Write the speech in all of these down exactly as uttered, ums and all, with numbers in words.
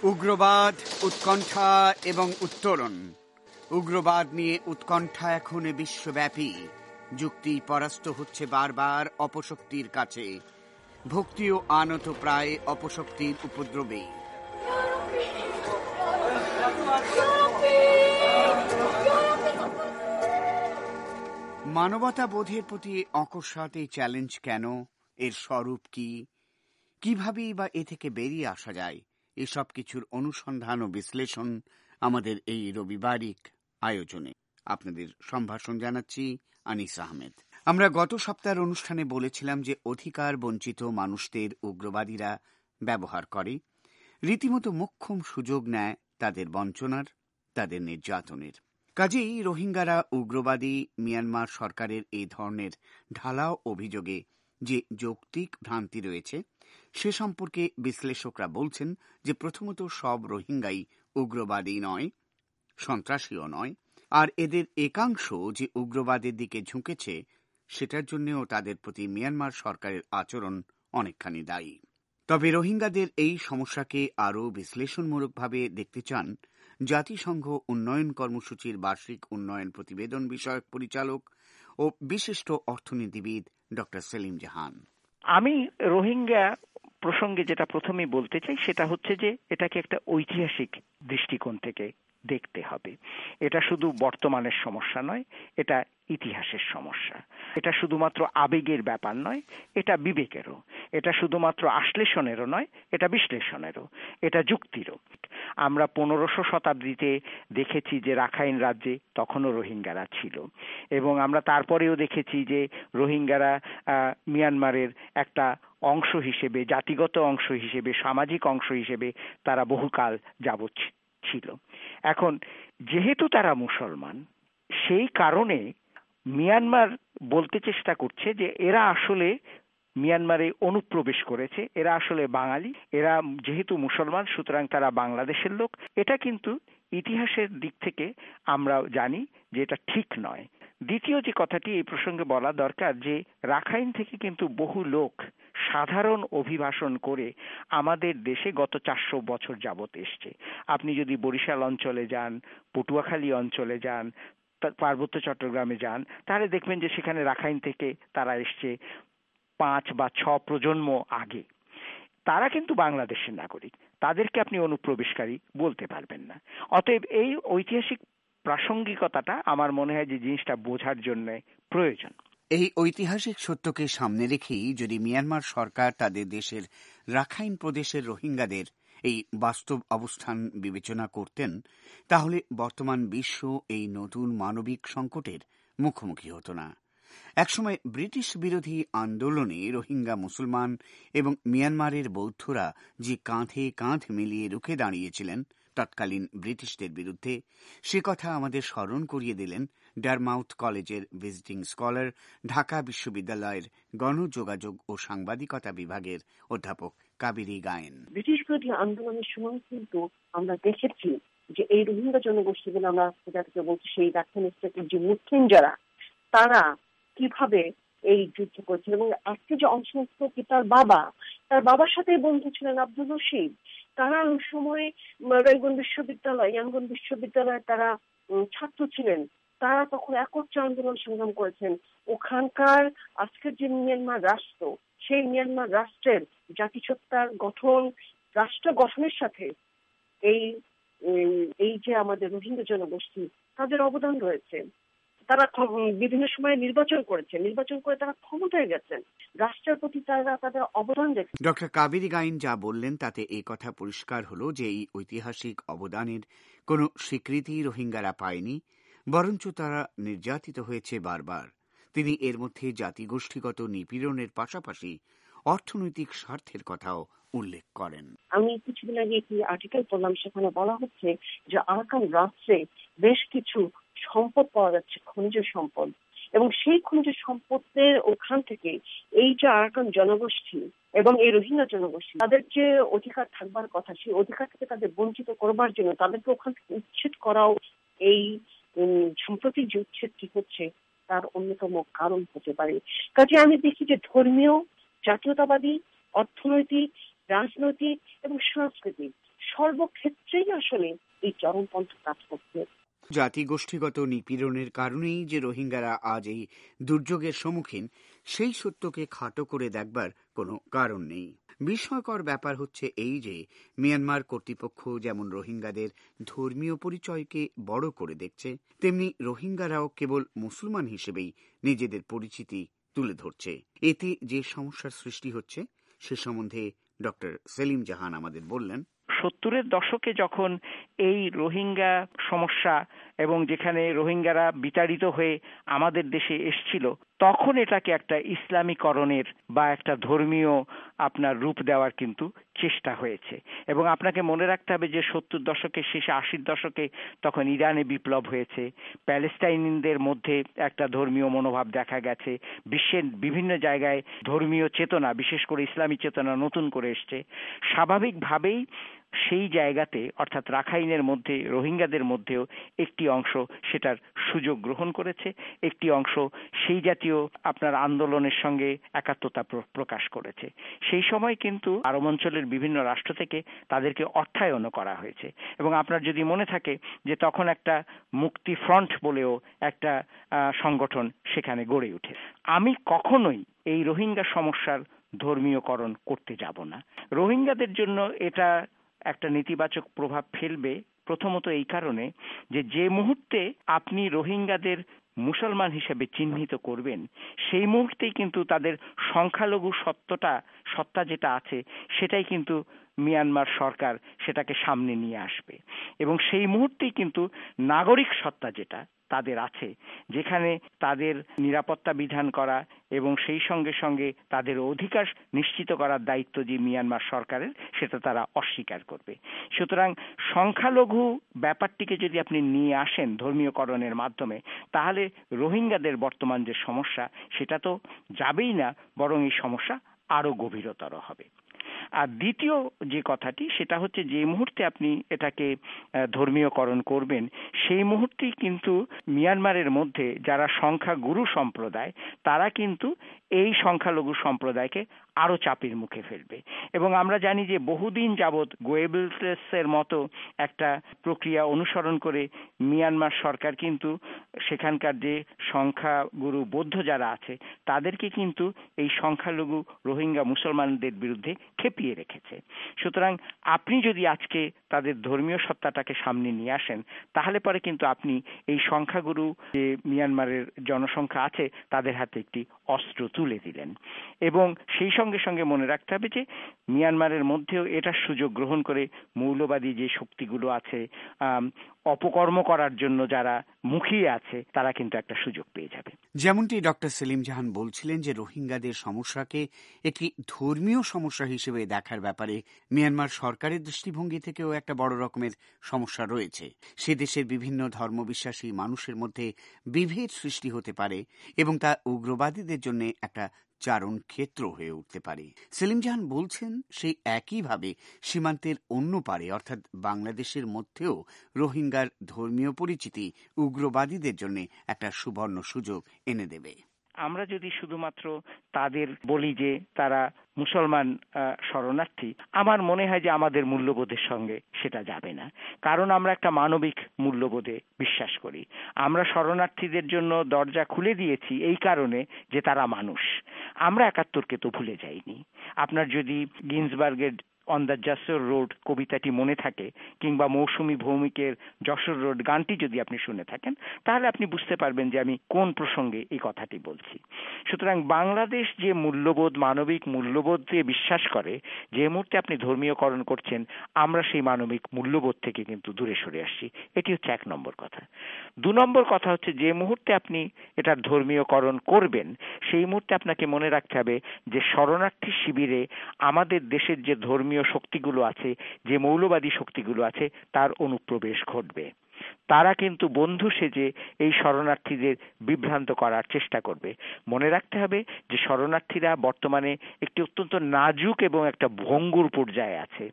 উগ্রবাদ, উৎকণ্ঠা এবং উত্তরণ। উগ্রবাদ নিয়ে উৎকণ্ঠা এখন বিশ্বব্যাপী। যুক্তি পরাস্ত হচ্ছে বারবার অপশক্তির কাছে। ভক্তিও আনত প্রায় অপশক্তির উপদ্রবে। মানবতা বোধের প্রতি অকস্মাৎ এই চ্যালেঞ্জ কেন? এর স্বরূপ কি? কিভাবেই বা এ থেকে বেরিয়ে আসা যায়? এসব কিছুর অনুসন্ধান ও বিশ্লেষণ আমাদের এই রবিবারিক আয়োজনে। আপনাদের সম্ভাষণ জানাচ্ছি আনিস আহমেদ। আমরা গত সপ্তাহের অনুষ্ঠানে বলেছিলাম যে অধিকার বঞ্চিত মানুষদের উগ্রবাদীরা ব্যবহার করে, রীতিমতো মোক্ষম সুযোগ নেয় তাদের বঞ্চনার, তাদের নির্যাতনের। কাজেই রোহিঙ্গারা উগ্রবাদী মিয়ানমার সরকারের এই ধরনের ঢালাও অভিযোগে যে যৌক্তিক ভ্রান্তি রয়েছে সে সম্পর্কে বিশ্লেষকরা বলছেন যে প্রথমত সব রোহিঙ্গাই উগ্রবাদী নয়, সন্ত্রাসীও নয়, আর এদের একাংশ যে উগ্রবাদের দিকে ঝুঁকেছে সেটার জন্যও তাদের প্রতি মিয়ানমার সরকারের আচরণ অনেকখানি দায়ী। তবে রোহিঙ্গাদের এই সমস্যাকে আরও বিশ্লেষণমূলকভাবে দেখতে চান জাতিসংঘ উন্নয়ন কর্মসূচির বার্ষিক উন্নয়ন প্রতিবেদন বিষয়ক পরিচালক ও বিশিষ্ট অর্থনীতিবিদ ডক্টর সেলিম জাহান। আমি রোহিঙ্গা প্রসঙ্গে যেটা প্রথমেই বলতে চাই সেটা হচ্ছে যে এটাকে একটা ঐতিহাসিক দৃষ্টিকোণ থেকে দেখতে হবে। এটা শুধু বর্তমানের সমস্যা নয়, এটা ইতিহাসের সমস্যা। এটা শুধুমাত্র আবেগের ব্যাপার নয়, এটা বিবেকেরও। এটা শুধুমাত্র আশ্লেষণেরও নয়, এটা বিশ্লেষণেরও, এটা যুক্তিরও। আমরা পনেরোশো শতাব্দীতে দেখেছি যে রাখাইন রাজ্যে তখনও রোহিঙ্গারা ছিল, এবং আমরা তারপরেও দেখেছি যে রোহিঙ্গারা মিয়ানমারের একটা অংশ হিসেবে, জাতিগত অংশ হিসেবে, সামাজিক অংশ হিসেবে তারা বহুকাল যাবৎ ছিল। এখন যেহেতু তারা মুসলমান, সেই কারণে মিয়ানমার বলতে চেষ্টা করছে যে এরা আসলে মিয়ানমারে অনুপ্রবেশ করেছে, এরা আসলে বাঙালি, এরা যেহেতু মুসলমান সুতরাং তারা বাংলাদেশের লোক। এটা কিন্তু ইতিহাসের দিক থেকে আমরা জানি যে এটা ঠিক নয়। দ্বিতীয় যে কথাটি এই প্রসঙ্গে বলা দরকার, যে রাখাইন থেকে কিন্তু বহু লোক সাধারণ অভিবাসন করে আমাদের দেশে গত চারশো বছর যাবত এসছে। আপনি যদি বরিশাল অঞ্চলে যান, পটুয়াখালী অঞ্চলে যান, পার্বত্য চট্টগ্রামে যান, তাহলে দেখবেন যে সেখানে রাখাইন থেকে তারা এসছে পাঁচ বা ছ প্রজন্ম আগে। তারা কিন্তু বাংলাদেশের নাগরিক, তাদেরকে আপনি অনুপ্রবেশকারী বলতে পারবেন না। অতএব এই ঐতিহাসিক প্রাসঙ্গিকতাটা আমার মনে হয় যে জিনিসটা বোঝার জন্য প্রয়োজন। এই ঐতিহাসিক সত্যকে সামনে রেখেই যদি মিয়ানমার সরকার তাদের দেশের রাখাইন প্রদেশের রোহিঙ্গাদের এই বাস্তব অবস্থান বিবেচনা করতেন, তাহলে বর্তমান বিশ্ব এই নতুন মানবিক সংকটের মুখোমুখি হতো না। একসময় ব্রিটিশ বিরোধী আন্দোলনে রোহিঙ্গা মুসলমান এবং মিয়ানমারের বৌদ্ধরা যে কাঁধে কাঁধ মিলিয়ে রুখে দাঁড়িয়েছিলেন তৎকালীন ব্রিটিশদের বিরুদ্ধে, সে কথা আমাদের স্মরণ করিয়ে দিলেন ডারমাউথ কলেজের ভিজিটিং স্কলার, ঢাকা বিশ্ববিদ্যালয়ের গণযোগাযোগ ও সাংবাদিকতা বিভাগের অধ্যাপক কাবেরী গায়েন। ব্রিটিশ বিরোধী আন্দোলনের সময় কিন্তু আমরা দেখেছি যে এই রোহিঙ্গা জনগোষ্ঠীগুলো, আমরা যাদেরকে বলছি সেই রাখাইন স্টেটের যে মুসলিম যারা, তারা কিভাবে এই যুদ্ধ করছেন। এবং একটি যে অংশ কি তার বাবা, তার বাবার সাথে বন্ধু ছিলেন আব্দুল রশিদ। তারা ওই সময় রেঙ্গুন বিশ্ববিদ্যালয়, ইয়াঙ্গুন বিশ্ববিদ্যালয়ে তারা ছাত্র ছিলেন। তারা তখন একত্রে আন্দোলন সংগ্রাম করেছেন। ওখানকার আজকের যে মিয়ানমার রাষ্ট্র, সেই মিয়ানমার রাষ্ট্রের জাতিসত্তার গঠন, রাষ্ট্র গঠনের সাথে এই এই যে আমাদের রোহিঙ্গা জনগোষ্ঠী, তাদের অবদান রয়েছে। তারা বিভিন্ন সময় নির্বাচন করেছে, নির্বাচন করে তারা ক্ষমতায় গেছেন, রাষ্ট্রের প্রতি তারা তাদের অবদান রেখেছে। ডক্টর কাবেরী গায়েন যা বললেন তাতে এই কথা পরিষ্কার হলো যে এই ঐতিহাসিক অবদানের কোনো স্বীকৃতি রোহিঙ্গারা পায়নি, বরঞ্চ তারা নির্যাতিত হয়েছে বারবার। তিনি এর মধ্যে জাতিগোষ্ঠীগত নিপীড়নের পাশাপাশি অর্থনৈতিক স্বার্থের কথাও উল্লেখ করেন। আমি কিছুদিন আগে একটি আর্টিকেল পড়লাম, সেখানে বলা হচ্ছে যে আরাকান রাজ্যে বেশ কিছু সম্পদ পাওয়া যাচ্ছে, খনিজ সম্পদ, এবং সেই খনিজ সম্পদের ওখান থেকে এই যে আরাকান জনগোষ্ঠী এবং এই রোহিঙ্গা জনগোষ্ঠী, তাদের যে অধিকার থাকবার কথা, সেই অধিকার থেকে তাদের বঞ্চিত করবার জন্য তাদেরকে ওখান থেকে উচ্ছেদ করাও এই সাম্প্রতিক যে উচ্ছেদটি হচ্ছে তার অন্যতম কারণ হতে পারে। কাজে আমি দেখি যে ধর্মীয়, জাতীয়তাবাদী, অর্থনৈতিক, রাজনৈতিক এবং সাংস্কৃতিক সর্বক্ষেত্রেই আসলে এই চরমপন্থা কাজ করছে। জাতিগোষ্ঠীগত নিপীড়নের কারণেই যে রোহিঙ্গারা আজ এই দুর্যোগের সম্মুখীন, সেই সত্যকে খাটো করে দেখবার কোনো কারণ নেই। বিস্ময়কর ব্যাপার হচ্ছে এই যে মিয়ানমার কর্তৃপক্ষ যেমন রোহিঙ্গাদের ধর্মীয় পরিচয়কে বড় করে দেখছে, তেমনি রোহিঙ্গারাও কেবল মুসলমান হিসেবেই নিজেদের পরিচিতি তুলে ধরছে। এতে যে সমস্যার সৃষ্টি হচ্ছে সে সম্বন্ধে ডক্টর সেলিম জাহান আমাদের বললেন। সত্তরের দশকে যখন এই রোহিঙ্গা সমস্যা এবং যেখানে রোহিঙ্গারা বিতাড়িত হয়ে আমাদের দেশে এসছিল, তখন এটাকে একটা ইসলামীকরণের বা একটা ধর্মীয় আপনার রূপ দেওয়ার কিন্তু চেষ্টা হয়েছে। এবং আপনাকে মনে রাখতে হবে যে সত্তর দশকের শেষে আশির দশকে তখন ইরানে বিপ্লব হয়েছে, প্যালেস্টাইনিদের মধ্যে একটা ধর্মীয় মনোভাব দেখা গেছে, বিশ্বের বিভিন্ন জায়গায় ধর্মীয় চেতনা, বিশেষ করে ইসলামী চেতনা নতুন করে এসছে। স্বাভাবিকভাবেই সেই জায়গাতে অর্থাৎ রাখাইনের মধ্যে রোহিঙ্গাদের মধ্যেও একটি অংশ সেটার সুযোগ গ্রহণ করেছে, একটি অংশ সেই জাতীয় আপনার আন্দোলনের সঙ্গে একাত্মতা প্রকাশ করেছে। সেই সময় কিন্তু আরব অঞ্চলের বিভিন্ন রাষ্ট্র থেকে তাদেরকে অর্থায়নও করা হয়েছে। এবং আপনার যদি মনে থাকে যে তখন একটা মুক্তি ফ্রন্ট বলেও একটা সংগঠন সেখানে গড়ে ওঠে। আমি কখনোই এই রোহিঙ্গা সমস্যার ধর্মীয়করণ করতে যাব না। রোহিঙ্গাদের জন্য এটা একটা নেতিবাচক প্রভাব ফেলবে প্রথমত এই কারণে যে যে মুহূর্তে আপনি রোহিঙ্গাদের মুসলমান হিসেবে চিহ্নিত করবেন, সেই মুহূর্তেই কিন্তু তাদের সংখ্যালঘু সত্ত্বটা সত্তা যেটা আছে সেটাই কিন্তু মিয়ানমার সরকার সেটাকে সামনে নিয়ে আসবে। এবং সেই মুহূর্তেই কিন্তু নাগরিক সত্তা যেটা তাদের আছে, যেখানে তাদের নিরাপত্তা বিধান করা এবং সেই সঙ্গে সঙ্গে তাদের অধিকার নিশ্চিত করার দায়িত্ব যে মিয়ানমার সরকারের, সেটা তারা অস্বীকার করবে। সুতরাং সংখ্যালঘু ব্যাপারটিকে যদি আপনি নিয়ে আসেন ধর্মীয়করণের মাধ্যমে, তাহলে রোহিঙ্গাদের বর্তমান যে সমস্যা সেটা তো যাবেই না, বরং এই সমস্যা আরো গভীরতর হবে। আর দ্বিতীয় যে কথাটি সেটা হচ্ছে যে মুহূর্তে আপনি এটাকে ধর্মীয়করণ করবেন, সেই মুহূর্তেই কিন্তু মিয়ানমারের মধ্যে যারা সংখ্যাগুরু সম্প্রদায় তারা কিন্তু এই সংখ্যালঘু সম্প্রদায়কে আরো চাপের মুখে ফেলবে। এবং আমরা জানি যে বহুদিন যাবৎ গোয়েবলসের মতো একটা প্রক্রিয়া অনুসরণ করে মিয়ানমার সরকার কিন্তু সেখানকার যে সংখ্যাগুরু বৌদ্ধ যারা আছে তাদেরকে কিন্তু এই সংখ্যালঘু রোহিঙ্গা মুসলমানদের বিরুদ্ধে খেপিয়ে রেখেছে। সুতরাং আপনি যদি আজকে তাদের ধর্মীয় সত্তাটাকে সামনে নিয়ে আসেন, তাহলে পরে কিন্তু আপনি এই সংখ্যাগুরু যে মিয়ানমারের জনসংখ্যা আছে তাদের হাতে একটি অস্ত্র তুলে দিলেন। এবং সেই সঙ্গে সঙ্গে মনে রাখতে হবে যে মিয়ানমারের মধ্যেও এটার সুযোগ গ্রহণ করে মৌলবাদী যে শক্তিগুলো আছে, অপকর্ম করার জন্য যারা মুখিয়ে আছে, তারা কিন্তু একটা সুযোগ পেয়ে যাবে। যেমনটি ডক্টর সেলিম জাহান বলছিলেন যে রোহিঙ্গাদের সমস্যাকে একটি ধর্মীয় সমস্যা হিসেবে দেখার ব্যাপারে মিয়ানমার সরকারের দৃষ্টিভঙ্গি থেকেও একটা বড় রকমের সমস্যা রয়েছে। সে দেশের বিভিন্ন ধর্মবিশ্বাসী মানুষের মধ্যে বিভেদ সৃষ্টি হতে পারে এবং তা উগ্রবাদীদের জন্য একটা চারণ ক্ষেত্র হয়ে উঠতে পারে। সেলিম জাহান বলছেন সেই একইভাবে সীমান্তের অন্য পারে অর্থাৎ বাংলাদেশের মধ্যেও রোহিঙ্গার ধর্মীয় পরিচিতি উগ্রবাদীদের জন্য একটা সুবর্ণ সুযোগ এনে দেবে। আমরা যদি শুধুমাত্র তাদের বলি যে তারা মুসলমান শরণার্থী, আমার মনে হয় যে আমাদের মূল্যবোধের সঙ্গে সেটা যাবে না। কারণ আমরা একটা মানবিক মূল্যবোধে বিশ্বাস করি। আমরা শরণার্থীদের জন্য দরজা খুলে দিয়েছি এই কারণে যে তারা মানুষ। আমরা একাত্তরকে তো ভুলে যাইনি। আপনার যদি গিন্সবার্গের অন দ্য যশোর রোড কবিতাটি মনে থাকে, কিংবা মৌসুমী ভৌমিকের যশোর রোড গানটি যদি আপনি শুনে থাকেন, তাহলে আপনি বুঝতে পারবেন যে আমি কোন প্রসঙ্গে এই কথাটি বলছি। সুতরাং বাংলাদেশ যে মূল্যবোধ, মানবিক মূল্যবোধ দিয়ে বিশ্বাস করে, যে মুহূর্তে আপনি ধর্মীয়করণ করছেন, আমরা সেই মানবিক মূল্যবোধ থেকে কিন্তু দূরে সরে আসছি। এটি হচ্ছে এক নম্বর কথা। দু নম্বর কথা হচ্ছে যে মুহূর্তে আপনি এটার ধর্মীয়করণ করবেন, সেই মুহূর্তে আপনাকে মনে রাখতে হবে যে শরণার্থী শিবিরে আমাদের দেশের যে ধর্মীয় শক্তিগুলো আছে, যে মৌলবাদী শক্তিগুলো আছে, তার অনুপ্রবেশ ঘটবে। তারা কিন্তু বন্ধু সেজে এই শরণার্থীদের বিভ্রান্ত করার চেষ্টা করবে। মনে রাখতে হবে যে শরণার্থীরা বর্তমানে একটি অত্যন্ত নাজুক এবং একটা ভঙ্গুর পর্যায়ে আছে।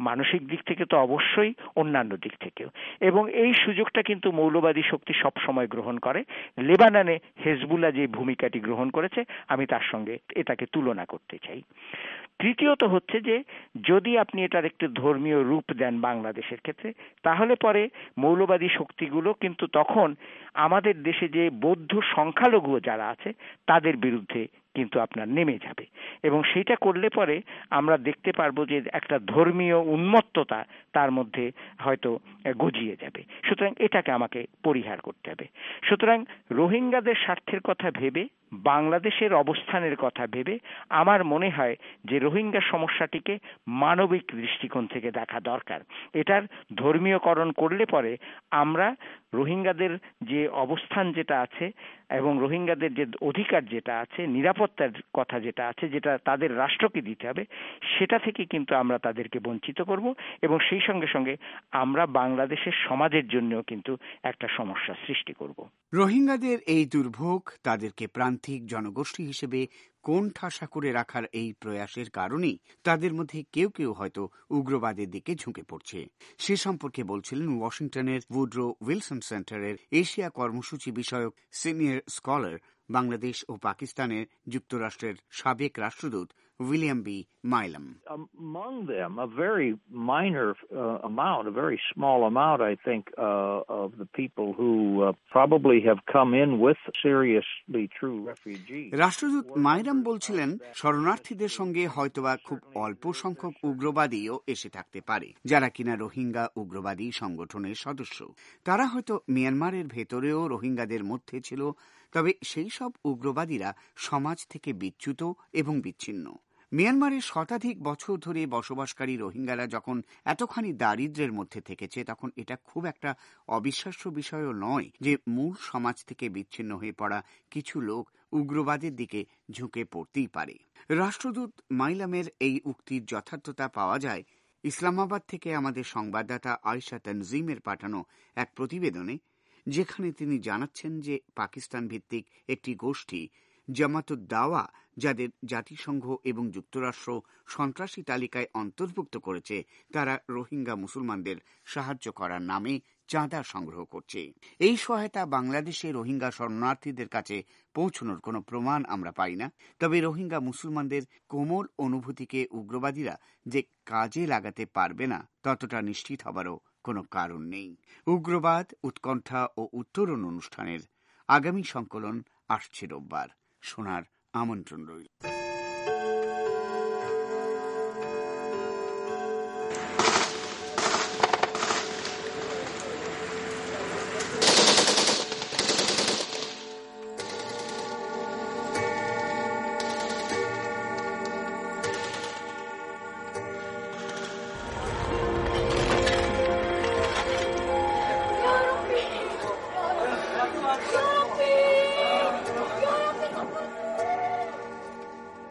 মানসিক দিক থেকে তো অবশ্যই, অন্যান্য দিক থেকেও। এবং এই সুযোগটা কিন্তু মৌলবাদী শক্তি সব সময় গ্রহণ করে। লেবাননে হেজবুল্লাহ যে ভূমিকাটি গ্রহণ করেছে, আমি তার সঙ্গে এটাকে তুলনা করতে চাই। তৃতীয়ত হচ্ছে যে যদি আপনি এটার একটি ধর্মীয় রূপ দেন বাংলাদেশের ক্ষেত্রে, তাহলে পরে মৌলবাদী শক্তিগুলো কিন্তু তখন আমাদের দেশে যে বৌদ্ধ সংখ্যালঘু যারা আছে তাদের বিরুদ্ধে কিন্তু আপনার নেমে যাবে, এবং সেটা করলে পরে আমরা দেখতে পারবো যে একটা ধর্মীয় উন্মত্ততা তার মধ্যে হয়তো গজিয়ে যাবে। সুতরাং এটাকে আমাকে পরিহার করতে হবে। সুতরাং রোহিঙ্গাদের স্বার্থের কথা ভেবে, বাংলাদেশের অবস্থানের কথা ভেবে আমার মনে হয় যে রোহিঙ্গা সমস্যাটিকে মানবিক দৃষ্টিকোণ থেকে দেখা দরকার। এটার ধর্মীয়করণ করলে পরে আমরা রোহিঙ্গাদের যে অবস্থান যেটা আছে এবং রোহিঙ্গাদের যে অধিকার যেটা আছে, নিরাপত্তার কথা যেটা আছে, যেটা তাদের রাষ্ট্রকে দিতে হবে, সেটা থেকে কিন্তু আমরা তাদেরকে বঞ্চিত করব, এবং সেই সঙ্গে সঙ্গে আমরা বাংলাদেশের সমাজের জন্যও কিন্তু একটা সমস্যা সৃষ্টি করব। রোহিঙ্গাদের এই দুর্ভোগ তাদেরকে প্রান্তিক জনগোষ্ঠী হিসেবে কোণঠাসা করে রাখার এই প্রয়াসের কারণেই তাদের মধ্যে কেউ কেউ হয়তো উগ্রবাদের দিকে ঝুঁকে পড়ছে। সে সম্পর্কে বলছিলেন ওয়াশিংটনের উড্রো উইলসন সেন্টারের এশিয়া কর্মসূচি বিষয়ক সিনিয়র স্কলার, বাংলাদেশ ও পাকিস্তানের যুক্তরাষ্ট্রের সাবেক রাষ্ট্রদূত William B Milam. Among them, a very minor uh, amount, a very small amount, I think, uh, of the people who uh, probably have come in with seriously true refugees. রাষ্ট্রদূত Milam বলছিলেন, শরণার্থীদের সঙ্গে হয়তোবা খুব অল্প সংখ্যক উগ্রবাদীও এসে থাকতে পারে, যারা কিনা রোহিঙ্গা উগ্রবাদী সংগঠনের সদস্য। তারা হয়তো মিয়ানমারের ভেতরেও রোহিঙ্গাদের মধ্যে ছিল, তবে সেই সব উগ্রবাদীরা সমাজ থেকে বিচ্যুত এবং বিচ্ছিন্ন। মিয়ানমারের শতাধিক বছর ধরে বসবাসকারী রোহিঙ্গারা যখন এতখানি দারিদ্র্যের মধ্যে থেকেছে, তখন এটা খুব একটা অবিশ্বাস্য বিষয়ও নয় যে মূল সমাজ থেকে বিচ্ছিন্ন হয়ে পড়া কিছু লোক উগ্রবাদের দিকে ঝুঁকে পড়তেই পারে। রাষ্ট্রদূত মাইলামের এই উক্তির যথার্থতা পাওয়া যায় ইসলামাবাদ থেকে আমাদের সংবাদদাতা আয়েশা তানজিমের পাঠানো এক প্রতিবেদনে, যেখানে তিনি জানাচ্ছেন যে পাকিস্তান ভিত্তিক একটি গোষ্ঠী জামাতুদ দাওয়া, যাদের জাতিসংঘ এবং যুক্তরাষ্ট্র সন্ত্রাসী তালিকায় অন্তর্ভুক্ত করেছে, তারা রোহিঙ্গা মুসলমানদের সাহায্য করার নামে চাঁদা সংগ্রহ করছে। এই সহায়তা বাংলাদেশে রোহিঙ্গা শরণার্থীদের কাছে পৌঁছানোর কোনো প্রমাণ আমরা পাই না, তবে রোহিঙ্গা মুসলমানদের কোমল অনুভূতিকে উগ্রবাদীরা যে কাজে লাগাতে পারবে না, ততটা নিশ্চিত হবারও কোনো কারণ নেই। উগ্রবাদ, উৎকণ্ঠা ও উত্তরণ অনুষ্ঠানের আগামী সংকলন আসছে রোববার। শোনার আমন্ত্রণ রইল।